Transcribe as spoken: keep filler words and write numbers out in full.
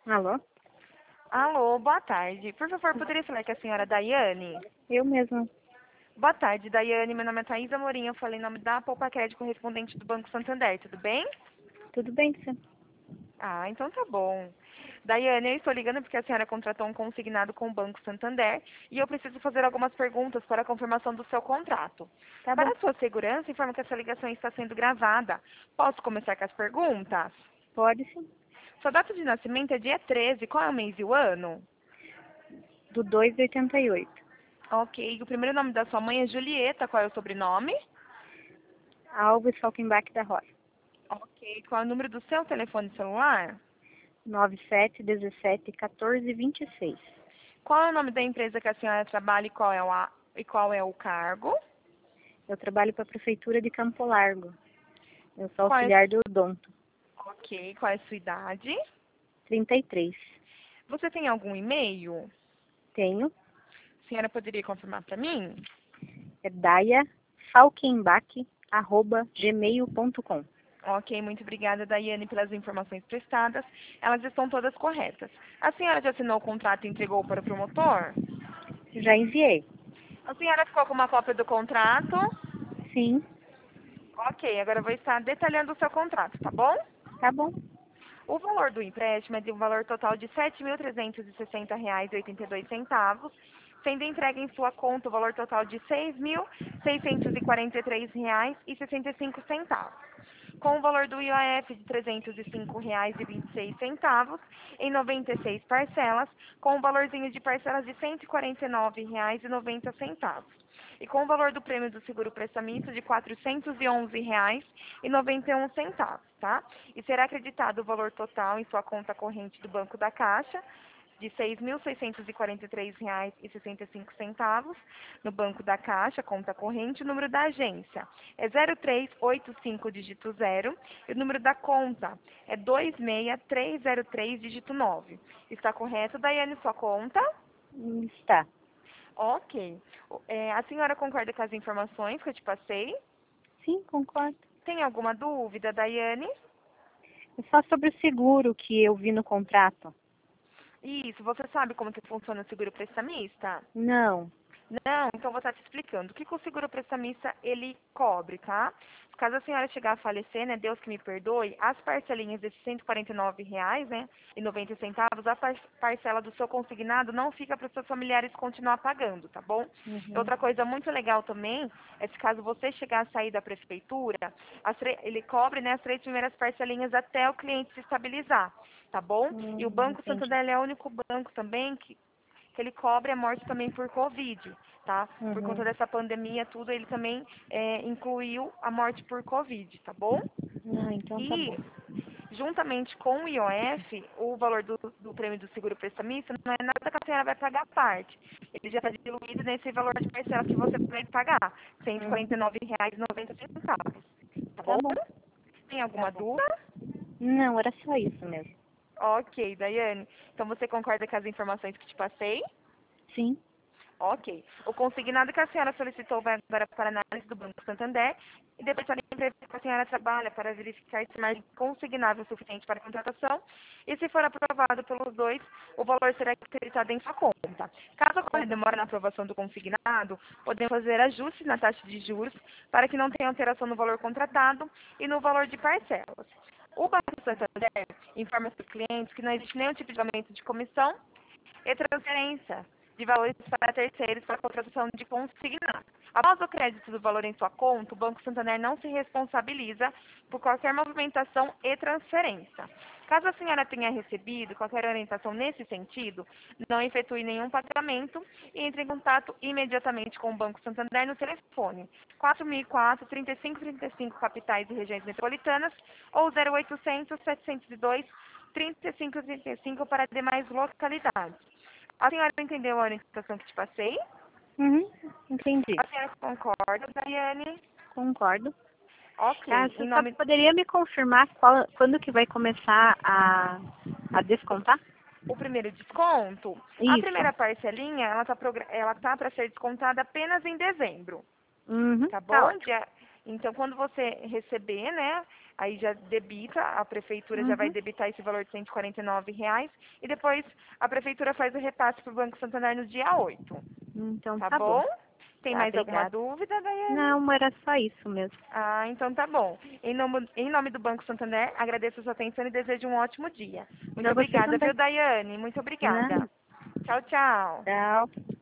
Alô? Alô, boa tarde. Por favor, poderia falar com a senhora Daiane? Eu mesma. Boa tarde, Daiane. Meu nome é Thaís Amorim. Eu falei em nome da Poupa Crédito correspondente do Banco Santander. Tudo bem? Tudo bem, sim? Ah, então tá bom. Daiane, eu estou ligando porque a senhora contratou um consignado com o Banco Santander e eu preciso fazer algumas perguntas para a confirmação do seu contrato. Tá bom. Para a sua segurança, informo que essa ligação está sendo gravada. Posso começar com as perguntas? Pode sim. Sua data de nascimento é dia treze. Qual é o mês e o ano? Do dois de oitenta e oito. Ok. O primeiro nome da sua mãe é Julieta. Qual é o sobrenome? Alves Falkenbach da Roça. Ok. Qual é o número do seu telefone celular? nove sete um sete, um quatro dois seis. Qual é o nome da empresa que a senhora trabalha e qual é o, a- e qual é o cargo? Eu trabalho para a Prefeitura de Campo Largo. Eu sou Qual é, auxiliar do odonto. ok. Qual é a sua idade? trinta e três. Você tem algum e-mail? Tenho. A senhora poderia confirmar para mim? É daia falkenbach arroba gmail ponto com. Ok, muito obrigada, Daiane, pelas informações prestadas. Elas estão todas corretas. A senhora já assinou o contrato e entregou para o promotor? Já enviei. A senhora ficou com uma cópia do contrato? Sim. Ok, agora eu vou estar detalhando o seu contrato, tá bom? Tá bom. O valor do empréstimo é de um valor total de sete mil trezentos e sessenta reais e oitenta e dois centavos, sendo entregue em sua conta o valor total de seis mil seiscentos e quarenta e três reais e sessenta e cinco centavos, com o valor do I O F de trezentos e cinco reais e vinte e seis centavos em noventa e seis parcelas, com o valorzinho de parcelas de cento e quarenta e nove reais e noventa centavos. E com o valor do prêmio do seguro prestamista de quatrocentos e onze reais e noventa e um centavos, tá? E será acreditado o valor total em sua conta corrente do Banco da Caixa de seis mil seiscentos e quarenta e três reais e sessenta e cinco centavos no Banco da Caixa, conta corrente, o número da agência é zero três oito cinco dígito zero e o número da conta é dois seis três zero três dígito nove. Está correto, Daiane, sua conta? Está. Ok. É, a senhora concorda com as informações que eu te passei? Sim, concordo. Tem alguma dúvida, Daiane? É só sobre o seguro que eu vi no contrato. Isso, você sabe como que funciona o seguro prestamista? Não. Não, então vou estar te explicando. O que, que o seguro prestamista ele cobre, tá? Caso a senhora chegar a falecer, né, Deus que me perdoe, as parcelinhas desses cento e quarenta e nove reais, né, e noventa centavos, a par parcela do seu consignado não fica para os seus familiares continuar pagando, tá bom? E Uhum. outra coisa muito legal também é se caso você chegar a sair da prefeitura, as ele cobre, né, as três primeiras parcelinhas até o cliente se estabilizar, tá bom? E o Hum, Banco entendi. Santander ele é o único banco também que que ele cobre a morte também por Covid, tá? Por conta Uhum. dessa pandemia, tudo, ele também é, incluiu a morte por Covid, tá bom? Ah, então tá E, bom. juntamente com o I O F, o valor do, do prêmio do seguro prestamista não é nada que a senhora vai pagar à parte. Ele já está diluído nesse valor de parcela que você vai pagar, cento e quarenta e Uhum. nove reais e noventa centavos, tá Tá bom? bom. Tem Tá alguma bom. dúvida? Não, era só isso mesmo. Ok, Daiane. Então você concorda com as informações que te passei? Sim. Ok. O consignado que a senhora solicitou vai agora para a análise do Banco Santander e depois para a empresa que a senhora trabalha para verificar se mais consignável o suficiente para a contratação e se for aprovado pelos dois, o valor será acreditado em sua conta. Caso Tá ocorra bom. demora na aprovação do consignado, podemos fazer ajustes na taxa de juros para que não tenha alteração no valor contratado e no valor de parcelas. O Banco Santander informa seus clientes que não existe nenhum tipo de aumento de comissão e transferência de valores para terceiros para a contratação de consignado. Após o crédito do valor em sua conta, o Banco Santander não se responsabiliza por qualquer movimentação e transferência. Caso a senhora tenha recebido qualquer orientação nesse sentido, não efetue nenhum pagamento e entre em contato imediatamente com o Banco Santander no telefone quatro mil e quatro, trinta e cinco trinta e cinco capitais e regiões metropolitanas ou zero oitocentos, setecentos e dois, trinta e cinco trinta e cinco para demais localidades. A senhora entendeu a orientação que te passei? Uhum. Entendi. A senhora concorda, Daiane? Concordo. Ah, Ok. você Em só nome poderia me confirmar qual, quando que vai começar a, a descontar? o primeiro desconto, a Isso. primeira parcelinha, ela tá, ela tá para ser descontada apenas em dezembro, Uhum. tá Tá bom? ótimo. Dia, Então, quando você receber, né, aí já debita, a prefeitura já vai Uhum. debitar esse valor de cento e quarenta e nove reais e depois a prefeitura faz o repasse para o Banco Santander no dia oito. Então Tá tá bom. bom? Tem Tá, mais alguma obrigada. dúvida, Daiane? Não, era só isso mesmo. Ah, então tá bom. Em nome, em nome do Banco Santander, agradeço a sua atenção e desejo um ótimo dia. Muito Pra você obrigada, viu, também. Daiane? Muito Não, obrigada. Tchau, tchau. tchau.